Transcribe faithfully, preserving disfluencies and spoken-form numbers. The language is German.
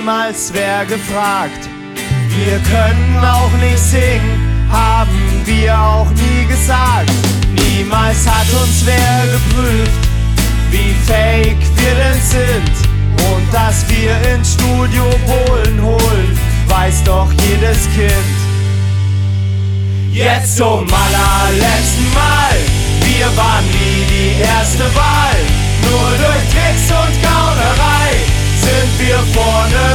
niemals wer gefragt. Wir können auch nicht singen, haben wir auch nie gesagt. Niemals hat uns wer geprüft, wie fake wir denn sind. Und dass wir ins Studio Bohlen holen, weiß doch jedes Kind. Jetzt zum allerletzten Mal